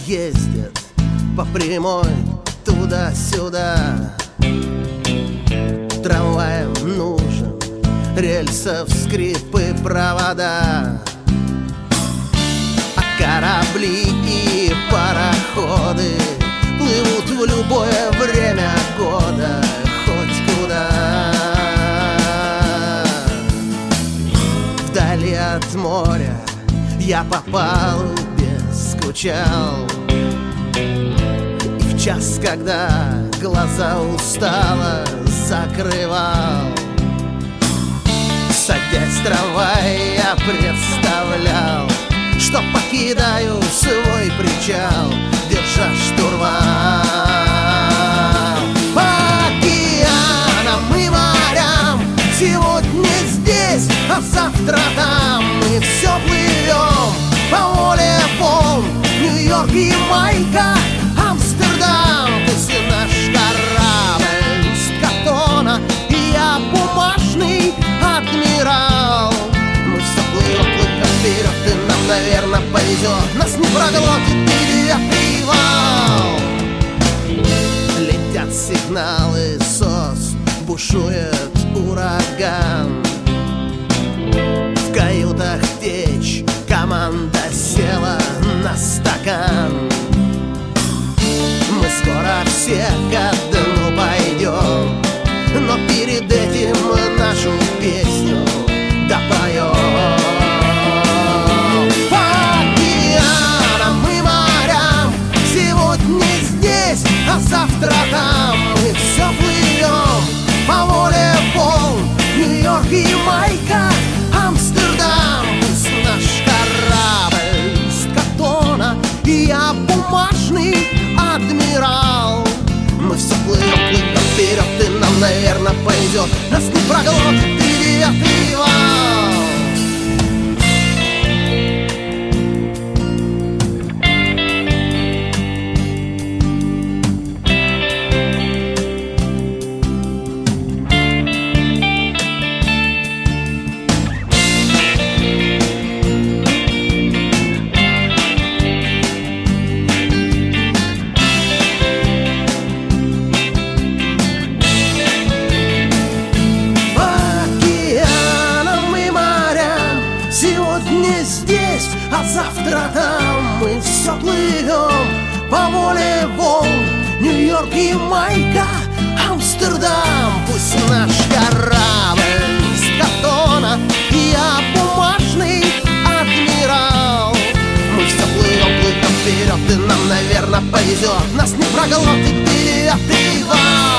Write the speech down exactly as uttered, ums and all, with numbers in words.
ездят по прямой туда-сюда. Трамваям нужен рельсов скрип и провода, а корабли и пароходы плывут в любое время года, хоть куда. Вдали от моря я по палубе скучал, и в час, когда глаза устало закрывал, садясь в трамвай, я представлял, что покидаю свой причал, держа штурвал. По океанам и морям, сегодня здесь, а завтра там. Мы все плывем по воле волн, Нью-Йорк, Ямайка, Амстердам. Пусть наш корабль из картона, и я бумажный адмирал. Мы все плывем, плывем вперед, и нам, наверное, повезет. Нас не проглотит девятый вал. Летят сигналы СОС, бушует ураган. В каютах течь, команда села на стакан. Мы скоро все ко дну пойдем, но перед этим нашу песню допоем. По океанам и морям, сегодня здесь, а завтра там. Мы все плывем по воле волн, Нью-Йорк, Ямайка, Амстердам. Пусть наш корабль из картона, и я бумажный адмирал. Мы все плывем, плывем вперед, и нам, наверное, повезет. Нас не проглотит девятый вал. Здесь, а завтра там. Мы все плывем по воле волн, Нью-Йорк, Ямайка, Амстердам. Пусть наш корабль из картона, и я бумажный адмирал. Мы все плывем, плывем вперед, и нам, наверное, повезет. Нас не проглотит девятый вал.